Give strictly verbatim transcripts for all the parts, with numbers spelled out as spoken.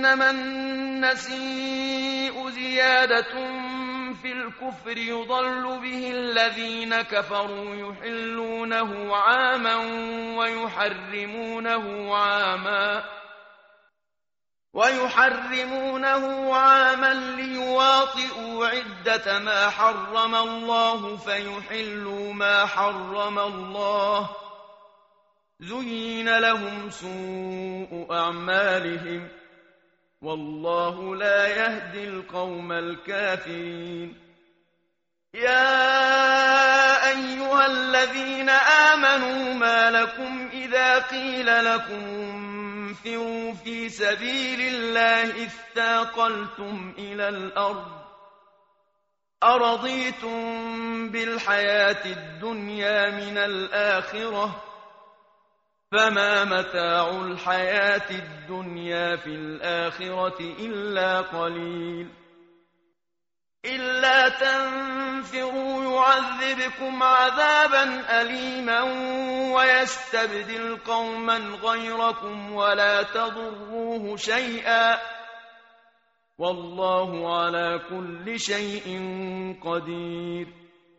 إنما النسيء زيادة في الكفر يضل به الذين كفروا يحلونه عاما ويحرمونه عاما ويحرمونه عاما ليواطئوا عدة ما حرم الله فيحلوا ما حرم الله زين لهم سوء أعمالهم والله لا يهدي القوم الكافرين. يا أيها الذين آمنوا ما لكم إذا قيل لكم انفروا في سبيل الله اثاقلتم إلى الأرض أرضيتم بالحياة الدنيا من الآخرة فما متاع الحياة الدنيا في الآخرة إلا قليل. إلا تنفروا يعذبكم عذابا أليما ويستبدل قوما غيركم ولا تضروه شيئا والله على كل شيء قدير.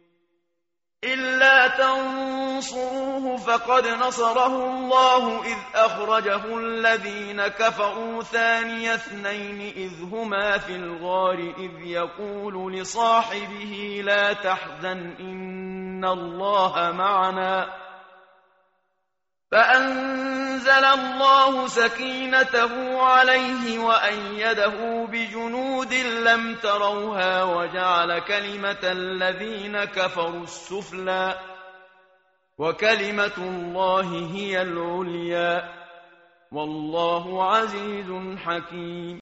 إلا تنصروه فقد نصره الله إذ أخرجه الذين كفروا ثاني اثنين إذ هما في الغار إذ يقول لصاحبه لا تحزن إن الله معنا فأنزل الله سكينته عليه وأيده بجنود لم تروها وجعل كلمة الذين كفروا السفلى وكلمة الله هي العليا والله عزيز حكيم.